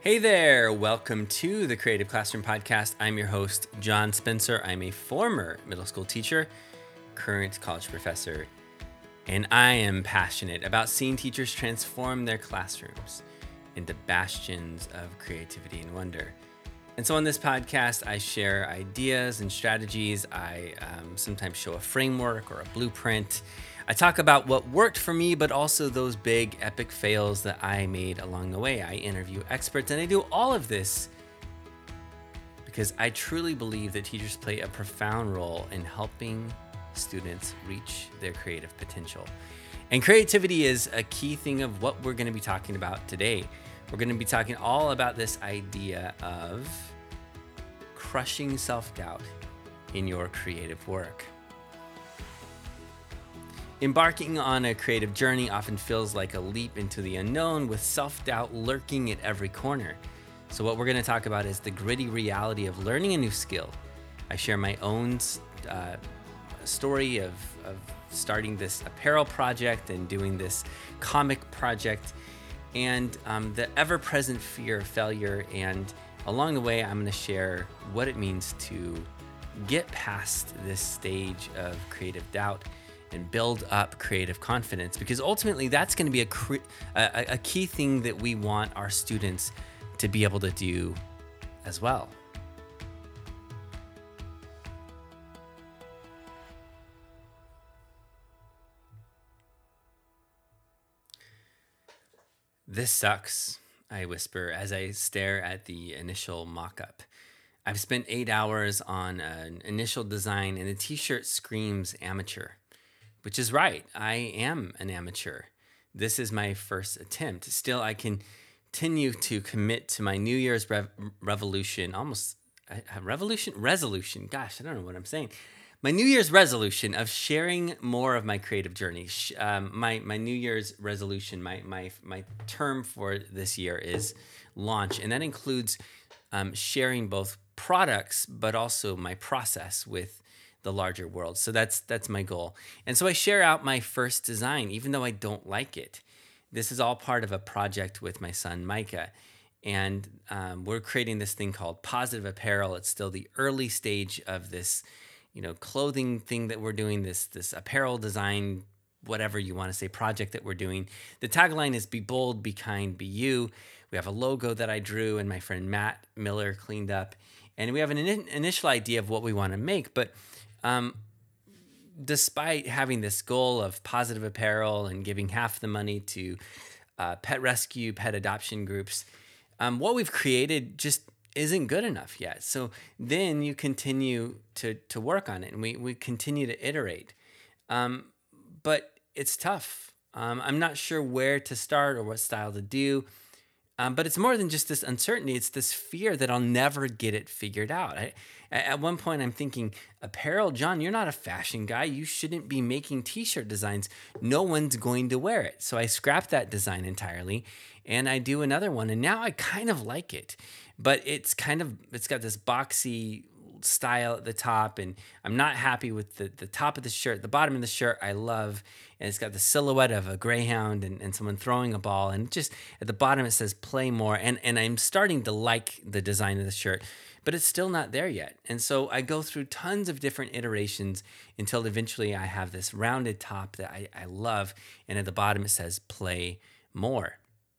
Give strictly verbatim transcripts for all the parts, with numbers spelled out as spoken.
Hey there, welcome to the Creative Classroom Podcast. I'm your host, John Spencer. I'm a former middle school teacher, current college professor, and I am passionate about seeing teachers transform their classrooms into bastions of creativity and wonder. And so on this podcast, I share ideas and strategies. I um, sometimes show a framework or a blueprint. I talk about what worked for me, but also those big epic fails that I made along the way. I interview experts, and I do all of this because I truly believe that teachers play a profound role in helping students reach their creative potential. And creativity is a key thing of what we're going to be talking about today. We're going to be talking all about this idea of crushing self-doubt in your creative work. Embarking on a creative journey often feels like a leap into the unknown, with self-doubt lurking at every corner. So what we're going to talk about is the gritty reality of learning a new skill. I share my own uh, story of, of starting this apparel project and doing this comic project, and um, the ever-present fear of failure. And along the way, I'm going to share what it means to get past this stage of creative doubt and build up creative confidence, because ultimately that's going to be a, cre- a, a key thing that we want our students to be able to do as well. This sucks, I whisper as I stare at the initial mock-up. I've spent eight hours on an initial design, and the t-shirt screams amateur. Which is right, I am an amateur. This is my first attempt. Still, I continue to commit to my New Year's rev- revolution, almost uh, revolution, resolution. Gosh, I don't know what I'm saying. My New Year's resolution of sharing more of my creative journey. Um, my my New Year's resolution, my my my term for this year is launch, and that includes um, sharing both products, but also my process with the larger world. So that's that's my goal. And so I share out my first design, even though I don't like it. This is all part of a project with my son, Micah. And um, we're creating this thing called Positive Apparel. It's still the early stage of this, you know, clothing thing that we're doing, this, this apparel design, whatever you want to say, project that we're doing. The tagline is Be Bold, Be Kind, Be You. We have a logo that I drew and my friend Matt Miller cleaned up. And we have an in- initial idea of what we want to make, but Um, despite having this goal of positive apparel and giving half the money to uh, pet rescue, pet adoption groups, um, what we've created just isn't good enough yet. So then you continue to to work on it, and we we continue to iterate. Um, but it's tough. Um, I'm not sure where to start or what style to do. Um, but it's more than just this uncertainty. It's this fear that I'll never get it figured out. I, at one point, I'm thinking, apparel, John, you're not a fashion guy. You shouldn't be making t-shirt designs. No one's going to wear it. So I scrapped that design entirely, and I do another one. And now I kind of like it, but it's kind of, it's got this boxy style at the top, and I'm not happy with the, the top of the shirt. The bottom of the shirt I love, and it's got the silhouette of a greyhound and, and someone throwing a ball, and just at the bottom it says play more, and, and I'm starting to like the design of the shirt, but it's still not there yet. And so I go through tons of different iterations until eventually I have this rounded top that I, I love, and at the bottom it says play more.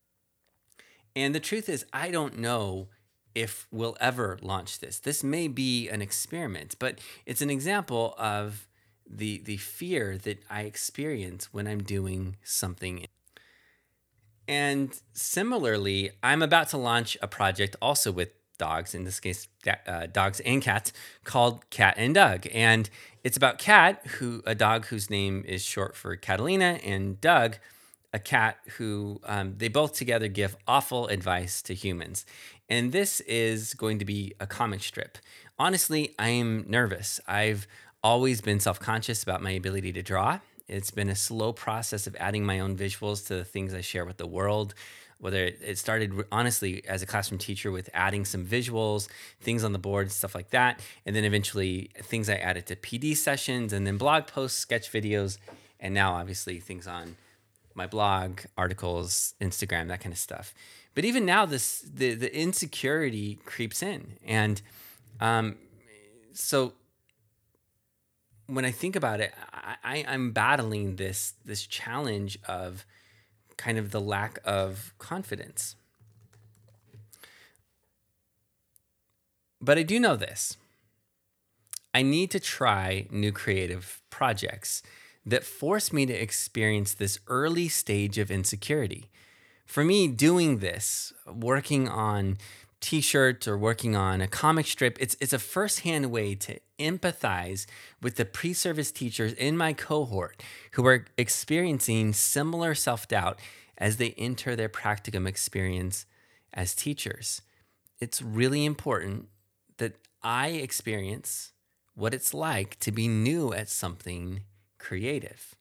And the truth is, I don't know if we'll ever launch this. This may be an experiment, but it's an example of the the fear that I experience when I'm doing something. And similarly, I'm about to launch a project also with dogs, in this case, uh, dogs and cats, called Cat and Doug. And it's about Cat, who a dog whose name is short for Catalina, and Doug, a cat who um, they both together give awful advice to humans. And this is going to be a comic strip. Honestly, I am nervous. I've always been self-conscious about my ability to draw. It's been a slow process of adding my own visuals to the things I share with the world. Whether it started honestly as a classroom teacher with adding some visuals, things on the board, stuff like that. And then eventually things I added to P D sessions, and then blog posts, sketch videos, and now obviously things on my blog, articles, Instagram, that kind of stuff. But even now, this the the insecurity creeps in, and um, so when I think about it, I, I, I'm battling this this challenge of kind of the lack of confidence. But I do know this. I need to try new creative projects that force me to experience this early stage of insecurity. For me, doing this, working on t-shirts or working on a comic strip, it's it's a firsthand way to empathize with the pre-service teachers in my cohort who are experiencing similar self-doubt as they enter their practicum experience as teachers. It's really important that I experience what it's like to be new at something creative.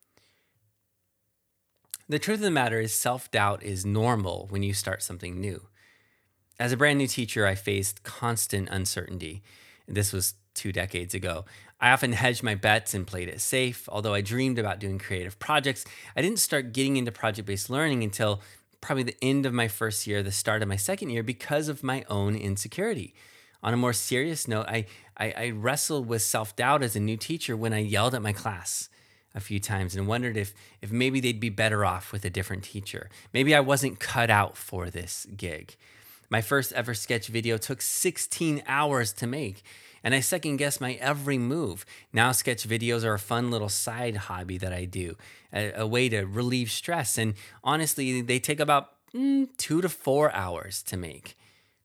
The truth of the matter is, self-doubt is normal when you start something new. As a brand new teacher, I faced constant uncertainty. This was two decades ago. I often hedged my bets and played it safe. Although I dreamed about doing creative projects, I didn't start getting into project-based learning until probably the end of my first year, the start of my second year, because of my own insecurity. On a more serious note, I, I, I wrestled with self-doubt as a new teacher when I yelled at my class a few times and wondered if, if maybe they'd be better off with a different teacher. Maybe I wasn't cut out for this gig. My first ever sketch video took sixteen hours to make, and I second guessed my every move. Now sketch videos are a fun little side hobby that I do, a, a way to relieve stress. And honestly, they take about mm, two to four hours to make.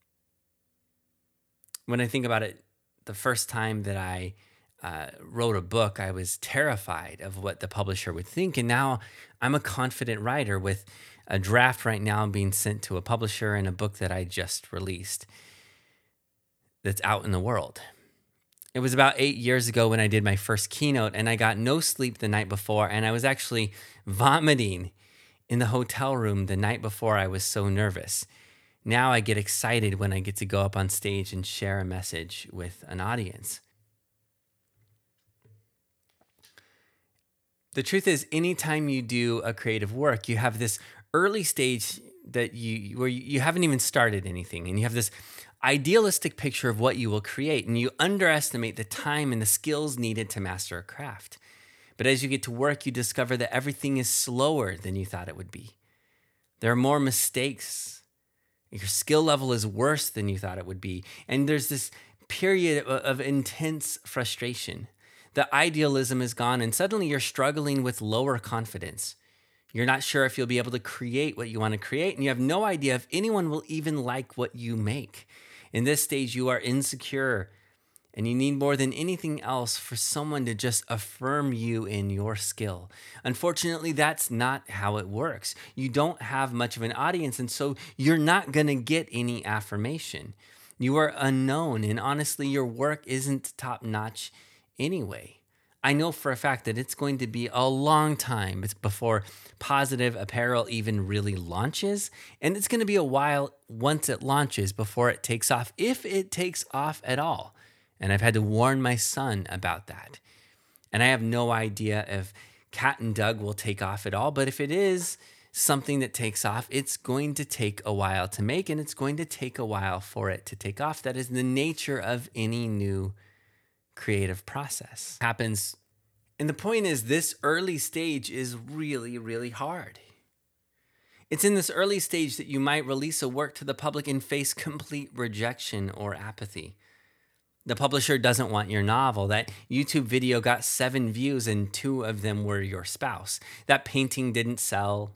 When I think about it, the first time that I uh, wrote a book, I was terrified of what the publisher would think. And now I'm a confident writer with a draft right now being sent to a publisher and a book that I just released that's out in the world. It was about eight years ago when I did my first keynote, and I got no sleep the night before, and I was actually vomiting in the hotel room the night before. I was so nervous. Now I get excited when I get to go up on stage and share a message with an audience. The truth is, anytime you do a creative work, you have this early stage that you where you haven't even started anything, and you have this idealistic picture of what you will create, and you underestimate the time and the skills needed to master a craft. But as you get to work, you discover that everything is slower than you thought it would be. There are more mistakes. Your skill level is worse than you thought it would be. And there's this period of, of intense frustration. The idealism is gone, and suddenly you're struggling with lower confidence. You're not sure if you'll be able to create what you want to create, and you have no idea if anyone will even like what you make. In this stage, you are insecure, and you need more than anything else for someone to just affirm you in your skill. Unfortunately, that's not how it works. You don't have much of an audience, and so you're not going to get any affirmation. You are unknown, and honestly, your work isn't top-notch anyway. I know for a fact that it's going to be a long time before Positive Apparel even really launches, and it's going to be a while once it launches before it takes off, if it takes off at all. And I've had to warn my son about that. And I have no idea if Cat and Doug will take off at all, but if it is something that takes off, it's going to take a while to make, and it's going to take a while for it to take off. That is the nature of any new creative process. It happens. And the point is, this early stage is really, really hard. It's in this early stage that you might release a work to the public and face complete rejection or apathy. The publisher doesn't want your novel. That YouTube video got seven views and two of them were your spouse. That painting didn't sell.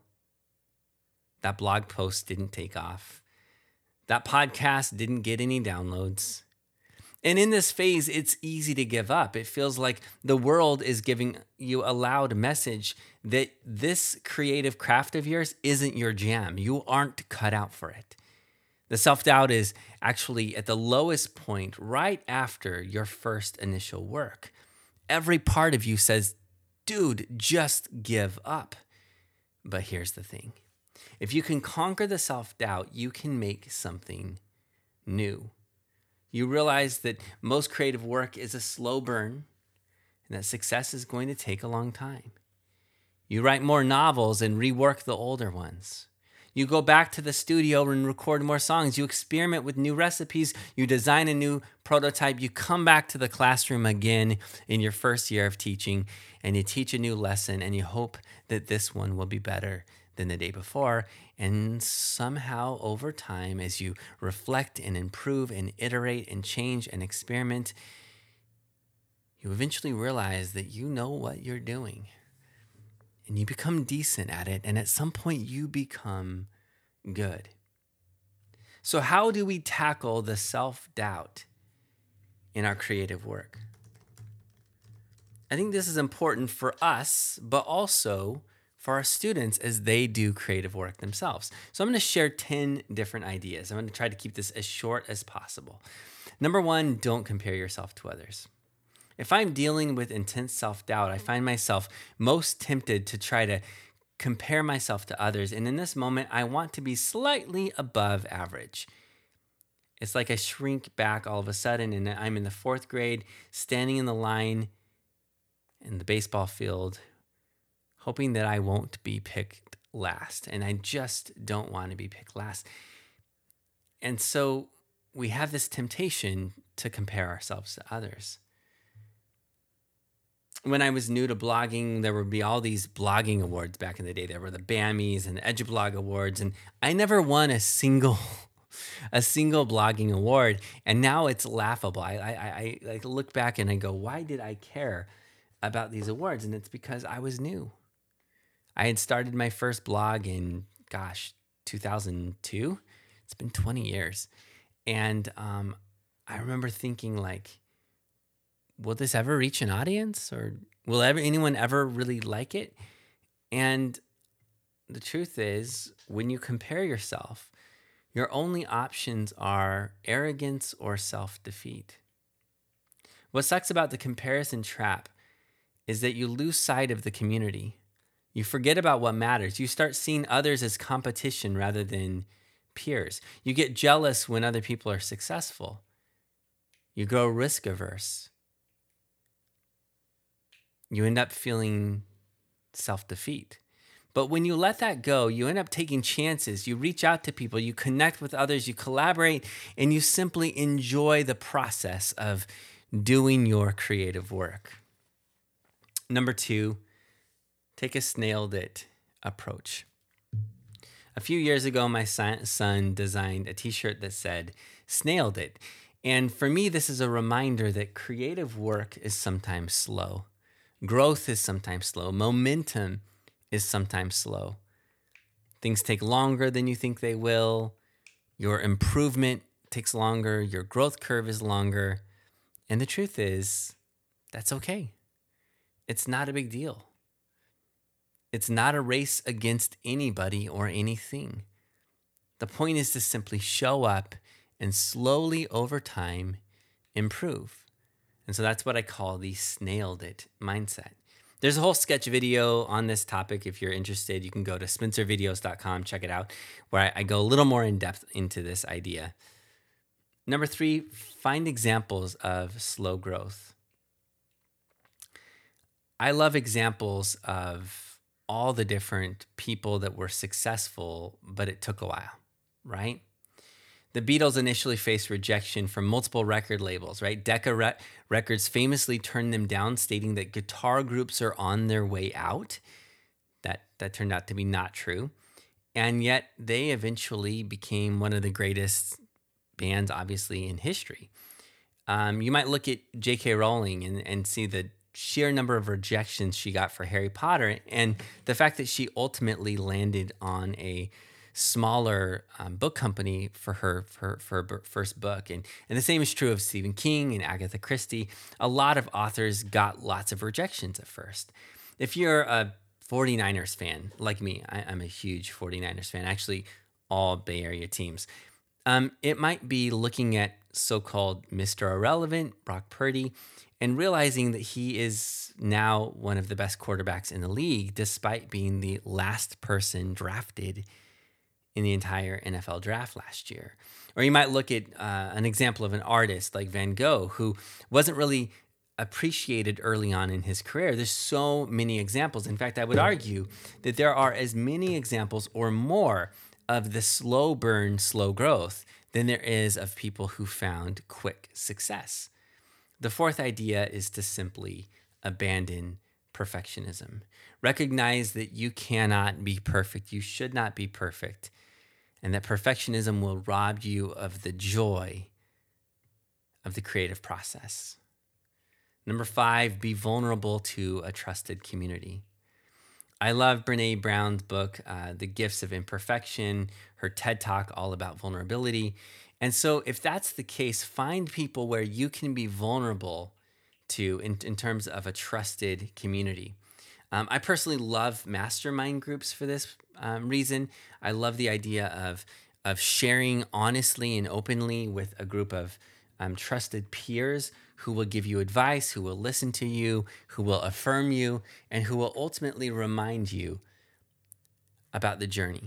That blog post didn't take off. That podcast didn't get any downloads. And in this phase, it's easy to give up. It feels like the world is giving you a loud message that this creative craft of yours isn't your jam. You aren't cut out for it. The self-doubt is actually at the lowest point right after your first initial work. Every part of you says, dude, just give up. But here's the thing. If you can conquer the self-doubt, you can make something new. You realize that most creative work is a slow burn and that success is going to take a long time. You write more novels and rework the older ones. You go back to the studio and record more songs. You experiment with new recipes. You design a new prototype. You come back to the classroom again in your first year of teaching, and you teach a new lesson, and you hope that this one will be better than the day before. And somehow over time, as you reflect and improve and iterate and change and experiment, you eventually realize that you know what you're doing. And you become decent at it, and at some point you become good. So how do we tackle the self-doubt in our creative work? I think this is important for us, but also for our students as they do creative work themselves. So I'm going to share ten different ideas. I'm going to try to keep this as short as possible. Number one, don't compare yourself to others. If I'm dealing with intense self-doubt, I find myself most tempted to try to compare myself to others. And in this moment, I want to be slightly above average. It's like I shrink back all of a sudden, and I'm in the fourth grade, standing in the line in the baseball field, hoping that I won't be picked last. And I just don't want to be picked last. And so we have this temptation to compare ourselves to others. When I was new to blogging, there would be all these blogging awards back in the day. There were the BAMIs and the EduBlog awards, and I never won a single, a single blogging award. And now it's laughable. I, I, I, I look back and I go, why did I care about these awards? And it's because I was new. I had started my first blog in, gosh, two thousand two. It's been twenty years, and um, I remember thinking like, will this ever reach an audience, or will ever anyone ever really like it? And the truth is, when you compare yourself, your only options are arrogance or self-defeat. What sucks about the comparison trap is that you lose sight of the community. You forget about what matters. You start seeing others as competition rather than peers. You get jealous when other people are successful. You grow risk averse. You end up feeling self-defeat. But when you let that go, you end up taking chances. You reach out to people, you connect with others, you collaborate, and you simply enjoy the process of doing your creative work. Number two, take a snailed it approach. A few years ago, my son designed a t-shirt that said, "Snailed it." And for me, this is a reminder that creative work is sometimes slow. Growth is sometimes slow. Momentum is sometimes slow. Things take longer than you think they will. Your improvement takes longer. Your growth curve is longer. And the truth is, that's okay. It's not a big deal. It's not a race against anybody or anything. The point is to simply show up and slowly over time improve. And so that's what I call the snailed it mindset. There's a whole sketch video on this topic. If you're interested, you can go to spencer videos dot com, check it out, where I, I go a little more in depth into this idea. Number three, find examples of slow growth. I love examples of all the different people that were successful, but it took a while, right? The Beatles initially faced rejection from multiple record labels, right? Decca Re- Records famously turned them down, stating that guitar groups are on their way out. That, that turned out to be not true. And yet they eventually became one of the greatest bands, obviously, in history. Um, you might look at J K Rowling and, and see the sheer number of rejections she got for Harry Potter, and the fact that she ultimately landed on a smaller um, book company for her for, for her first book. And, and the same is true of Stephen King and Agatha Christie. A lot of authors got lots of rejections at first. If you're a 49ers fan, like me, I, I'm a huge 49ers fan, actually all Bay Area teams. Um, it might be looking at so-called Mister Irrelevant, Brock Purdy, and realizing that he is now one of the best quarterbacks in the league, despite being the last person drafted in the entire N F L draft last year. Or you might look at uh, an example of an artist like Van Gogh, who wasn't really appreciated early on in his career. There's so many examples. In fact, I would argue that there are as many examples or more of the slow burn, slow growth than there is of people who found quick success. The fourth idea is to simply abandon perfectionism. Recognize that you cannot be perfect. You should not be perfect. And that perfectionism will rob you of the joy of the creative process. Number five, be vulnerable to a trusted community. I love Brené Brown's book, uh, The Gifts of Imperfection, her TED Talk all about vulnerability. And so if that's the case, find people where you can be vulnerable to in, in terms of a trusted community. Um, I personally love mastermind groups for this um, reason. I love the idea of, of sharing honestly and openly with a group of um, trusted peers who will give you advice, who will listen to you, who will affirm you, and who will ultimately remind you about the journey.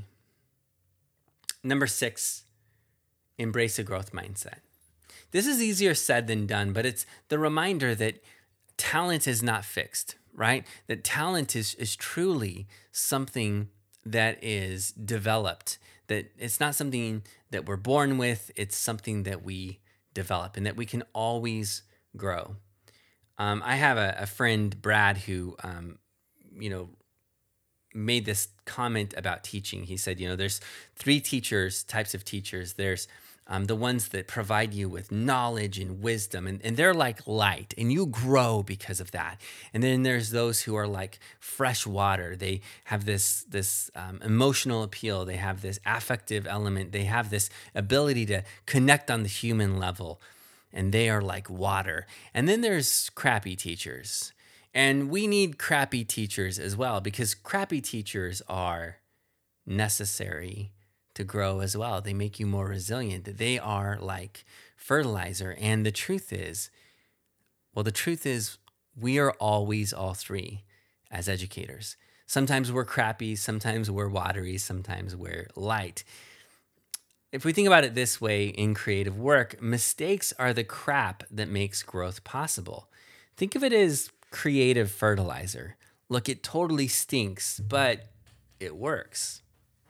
Number six, embrace a growth mindset. This is easier said than done, but it's the reminder that talent is not fixed, right? That talent is, is truly something that is developed, that it's not something that we're born with, it's something that we develop and that we can always grow. Um, I have a, a friend, Brad, who, um, you know, made this comment about teaching. He said, you know, there's three teachers, types of teachers. There's um, the ones that provide you with knowledge and wisdom, and, and they're like light, and you grow because of that. And then there's those who are like fresh water. They have this this um, emotional appeal. They have this affective element. They have this ability to connect on the human level, and they are like water. And then there's crappy teachers. And we need crappy teachers as well, because crappy teachers are necessary to grow as well. They make you more resilient. They are like fertilizer. And the truth is, well, the truth is we are always all three as educators. Sometimes we're crappy, sometimes we're watery, sometimes we're light. If we think about it this way in creative work, mistakes are the crap that makes growth possible. Think of it as creative fertilizer. Look, it totally stinks, but it works.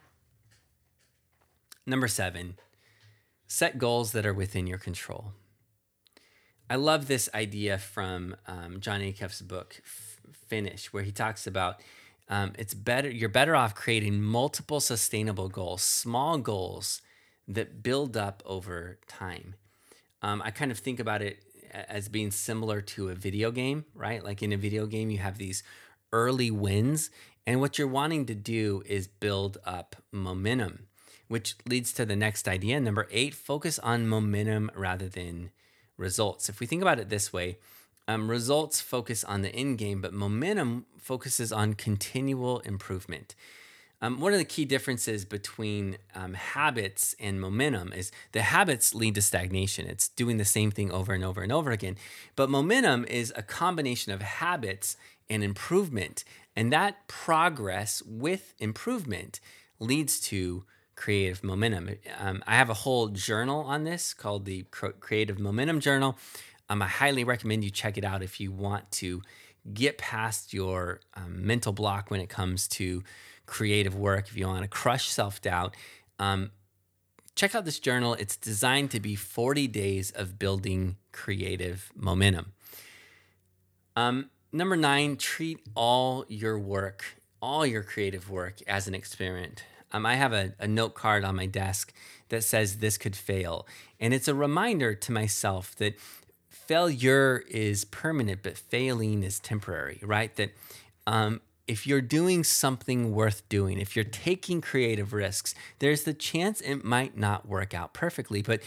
Number seven, set goals that are within your control. I love this idea from um, Jon Acuff's book, F- Finish, where he talks about um, it's better. You're better off creating multiple sustainable goals, small goals that build up over time. Um, I kind of think about it as being similar to a video game, right? Like in a video game, you have these early wins, and what you're wanting to do is build up momentum, which leads to the next idea. Number eight, focus on momentum rather than results. If we think about it this way, um, results focus on the end game, but momentum focuses on continual improvement. Um, one of the key differences between um, habits and momentum is the habits lead to stagnation. It's doing the same thing over and over and over again. But momentum is a combination of habits and improvement. And that progress with improvement leads to creative momentum. Um, I have a whole journal on this called the Creative Momentum Journal. Um, I highly recommend you check it out if you want to get past your um, mental block when it comes to creative work. If you want to crush self-doubt, um, check out this journal. It's designed to be forty days of building creative momentum. Um, number nine, treat all your work, all your creative work as an experiment. Um, I have a, a note card on my desk that says this could fail. And it's a reminder to myself that failure is permanent, but failing is temporary, right? That um, if you're doing something worth doing, if you're taking creative risks, there's the chance it might not work out perfectly. But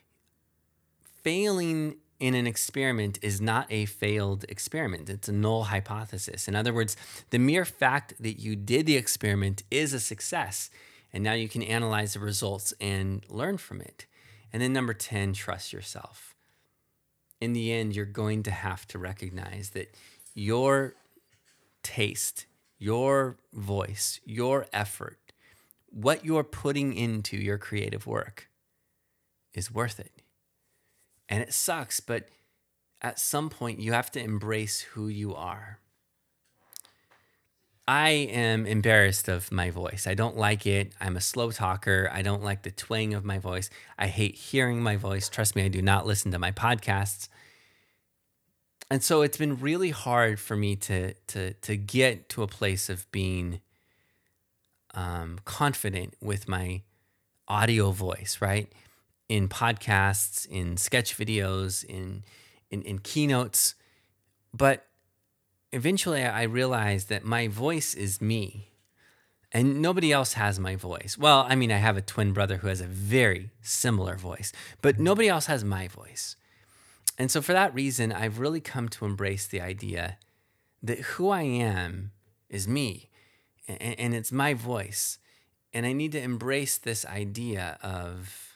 failing in an experiment is not a failed experiment. It's a null hypothesis. In other words, the mere fact that you did the experiment is a success. And now you can analyze the results and learn from it. And then number ten, trust yourself. In the end, you're going to have to recognize that your taste, your voice, your effort, what you're putting into your creative work is worth it. And it sucks, but at some point you have to embrace who you are. I am embarrassed of my voice. I don't like it. I'm a slow talker. I don't like the twang of my voice. I hate hearing my voice. Trust me, I do not listen to my podcasts. And so it's been really hard for me to to to get to a place of being um, confident with my audio voice, right? In podcasts, in sketch videos, in in, in keynotes. But eventually I realized that my voice is me and nobody else has my voice. Well, I mean, I have a twin brother who has a very similar voice, but nobody else has my voice. And so for that reason, I've really come to embrace the idea that who I am is me and, and it's my voice. And I need to embrace this idea of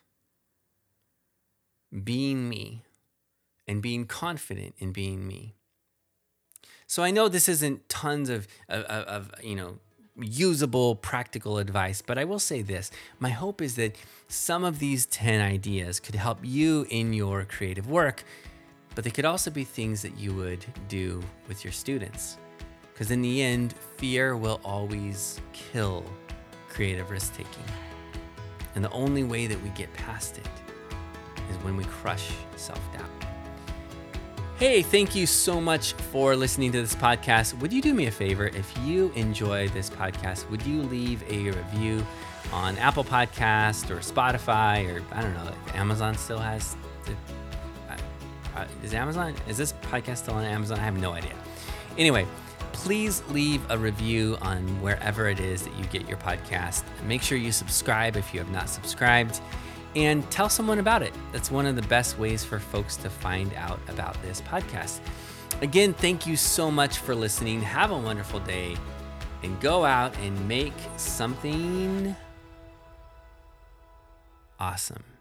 being me and being confident in being me. So I know this isn't tons of, of, of, you know, usable, practical advice, but I will say this. My hope is that some of these ten ideas could help you in your creative work, but they could also be things that you would do with your students. Because in the end, fear will always kill creative risk-taking. And the only way that we get past it is when we crush self-doubt. Hey, thank you so much for listening to this podcast. Would you do me a favor? If you enjoy this podcast, would you leave a review on Apple Podcast or Spotify or I don't know, if Amazon still has the, uh, uh, is Amazon, is this podcast still on Amazon? I have no idea. Anyway, please leave a review on wherever it is that you get your podcast. Make sure you subscribe if you have not subscribed. And tell someone about it. That's one of the best ways for folks to find out about this podcast. Again, thank you so much for listening. Have a wonderful day and go out and make something awesome.